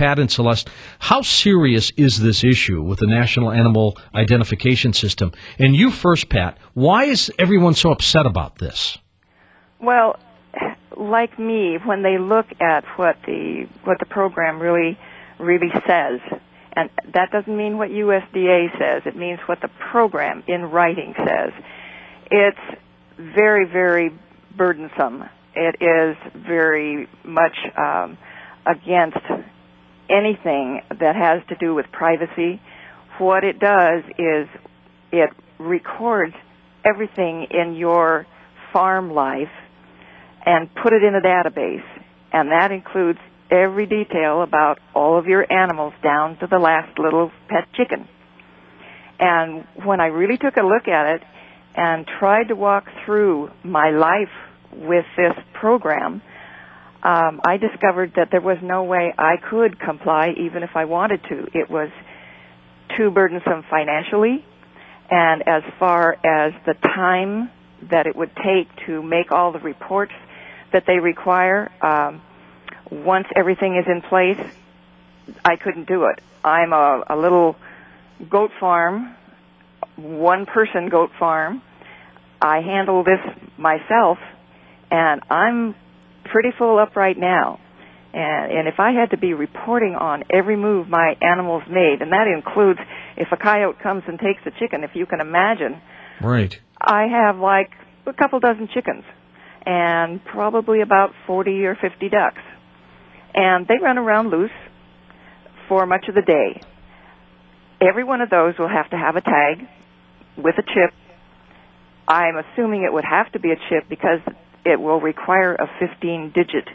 Pat and Celeste. How serious is this issue with the National Animal Identification System? And you first, Pat, why is everyone so upset about this? Well, like me, when they look at what the program really says, and that doesn't mean what USDA says, it means what the program in writing says. It's very, very burdensome. It is very much against anything that has to do with privacy. What it does is it records everything in your farm life and put it in a database, and that includes every detail about all of your animals down to the last little pet chicken. And when I really took a look at it and tried to walk through my life with this program, I discovered that there was no way I could comply even if I wanted to. It was too burdensome financially, and as far as the time that it would take to make all the reports that they require, once everything is in place, I couldn't do it. I'm a little goat farm, one-person goat farm. I handle this myself, and I'm pretty full up right now. And if I had to be reporting on every move my animals made, and that includes if a coyote comes and takes a chicken, if you can imagine. Right. I have like a couple dozen chickens and probably about 40 or 50 ducks. And they run around loose for much of the day. Every one of those will have to have a tag with a chip. I'm assuming it would have to be a chip because it will require a 15-digit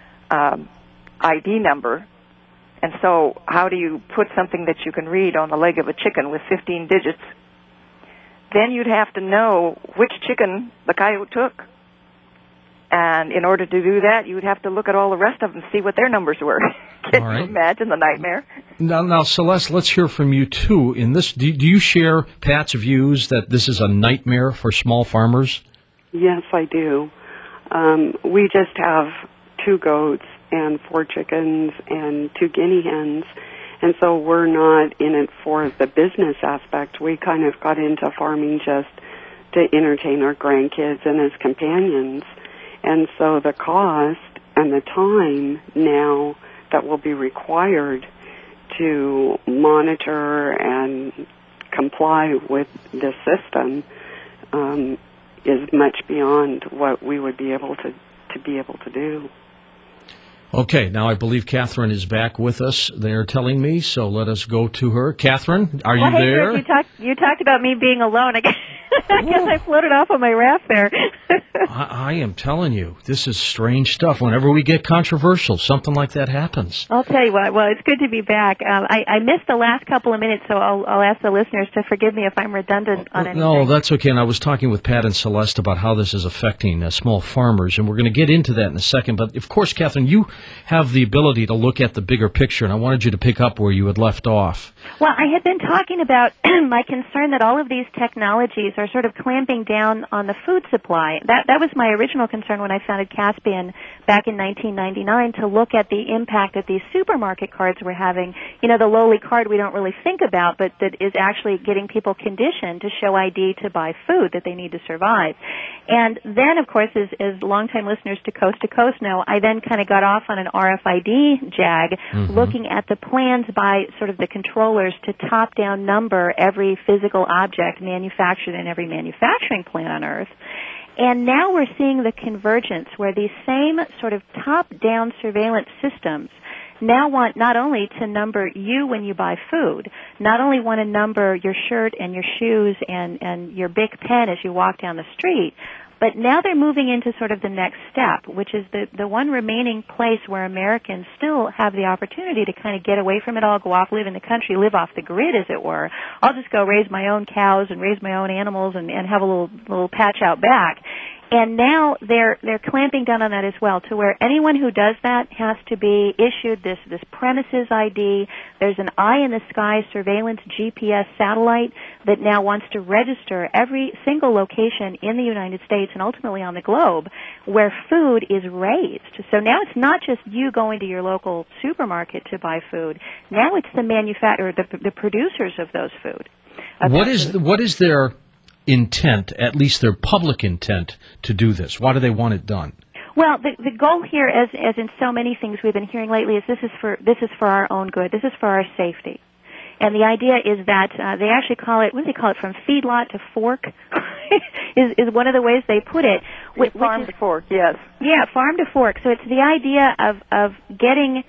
ID number. And so how do you put something that you can read on the leg of a chicken with 15 digits? Then you'd have to know which chicken the coyote took. And in order to do that, you would have to look at all the rest of them and see what their numbers were. Can you imagine the nightmare? Now, Celeste, let's hear from you, too. In this, do you share Pat's views that this is a nightmare for small farmers? Yes, I do. We just have 2 goats and 4 chickens and 2 guinea hens, and so we're not in it for the business aspect. We kind of got into farming just to entertain our grandkids and as companions. And so the cost and the time now that will be required to monitor and comply with the system is much beyond what we would be able to do. Okay, now I believe Catherine is back with us, they're telling me, so let us go to her. Catherine, are you there? Rick, you talked about me being alone. I guess I floated off on my raft there. I am telling you, this is strange stuff. Whenever we get controversial, something like that happens. I'll tell you what, well, it's good to be back. I missed the last couple of minutes, so I'll ask the listeners to forgive me if I'm redundant on anything. No, that's okay, and I was talking with Pat and Celeste about how this is affecting small farmers, and we're going to get into that in a second. But, of course, Catherine, you have the ability to look at the bigger picture, and I wanted you to pick up where you had left off. Well, I had been talking about my concern that all of these technologies are sort of clamping down on the food supply. That was my original concern when I founded Caspian back in 1999, to look at the impact that these supermarket cards were having. You know, the lowly card we don't really think about, but that is actually getting people conditioned to show ID to buy food that they need to survive. And then, of course, as longtime listeners to Coast know, I then kind of got off on an RFID jag, looking at the plans by sort of the controllers to top-down number every physical object manufactured in every manufacturing plant on Earth. And now we're seeing the convergence where these same sort of top-down surveillance systems now want not only to number you when you buy food, not only want to number your shirt and your shoes and your Bic pen as you walk down the street, but now they're moving into sort of the next step, which is the one remaining place where Americans still have the opportunity to kind of get away from it all, go off, live in the country, live off the grid, as it were. I'll just go raise my own cows and raise my own animals and have a little patch out back. And now they're clamping down on that as well, to where anyone who does that has to be issued this premises ID. There's an eye in the sky surveillance GPS satellite that now wants to register every single location in the United States and ultimately on the globe where food is raised. So now it's not just you going to your local supermarket to buy food. Now it's the the producers of those food. What is their intent, at least their public intent, to do this? Why do they want it done? Well, the goal here, as in so many things we've been hearing lately, is this is for our own good. This is for our safety. And the idea is that they actually call it, what do they call it, from feedlot to fork, is one of the ways they put it. Farm to fork, yes. Yeah, farm to fork. So it's the idea of getting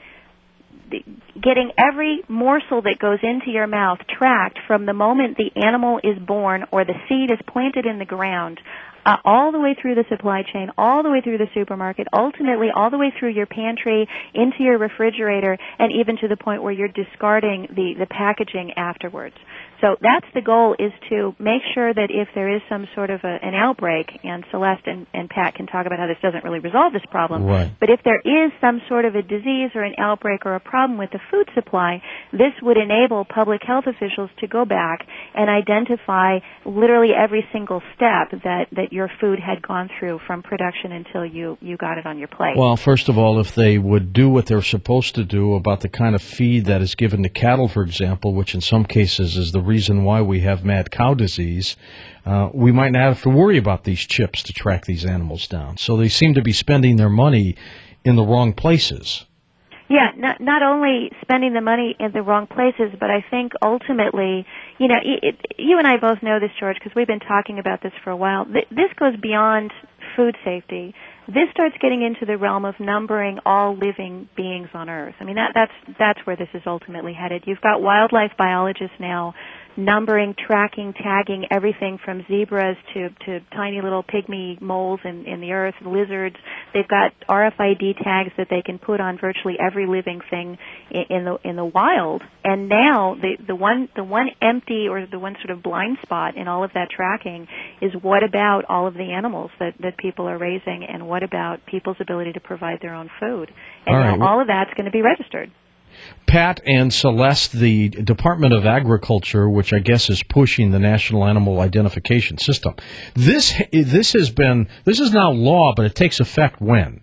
every morsel that goes into your mouth tracked from the moment the animal is born or the seed is planted in the ground, all the way through the supply chain, all the way through the supermarket, ultimately all the way through your pantry, into your refrigerator, and even to the point where you're discarding the packaging afterwards. So that's the goal, is to make sure that if there is some sort of an outbreak, and Celeste and Pat can talk about how this doesn't really resolve this problem, right, but if there is some sort of a disease or an outbreak or a problem with the food supply, this would enable public health officials to go back and identify literally every single step that your food had gone through from production until you got it on your plate. Well, first of all, if they would do what they're supposed to do about the kind of feed that is given to cattle, for example, which in some cases is the reason why we have mad cow disease, we might not have to worry about these chips to track these animals down. So they seem to be spending their money in the wrong places. Yeah, not only spending the money in the wrong places, but I think ultimately, you and I both know this, George, because we've been talking about this for a while. This goes beyond food safety. This starts getting into the realm of numbering all living beings on Earth. I mean, that's where this is ultimately headed. You've got wildlife biologists now numbering, tracking, tagging everything from zebras to tiny little pygmy moles in the earth, lizards. They've got RFID tags that they can put on virtually every living thing in the wild. And now the one empty, or the one sort of blind spot in all of that tracking is, what about all of the animals that people are raising, and what about people's ability to provide their own food? And all of that's going to be registered. Pat and Celeste, the Department of Agriculture, which I guess is pushing the National Animal Identification System, this is now law, but it takes effect when?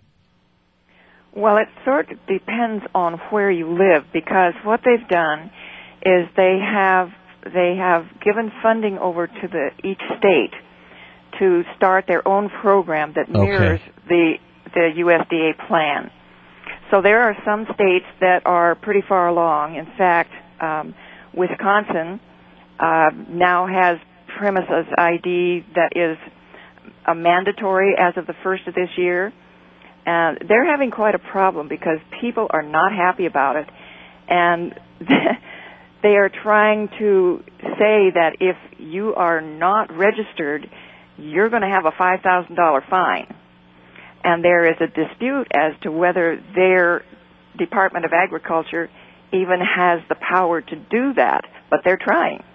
Well, it sort of depends on where you live, because what they've done is they have given funding over to each state to start their own program that mirrors the USDA plan. So there are some states that are pretty far along. In fact, Wisconsin now has premises ID that is mandatory as of the first of this year. And they're having quite a problem because people are not happy about it. And they are trying to say that if you are not registered, you're going to have a $5,000 fine. And there is a dispute as to whether their Department of Agriculture even has the power to do that, but they're trying.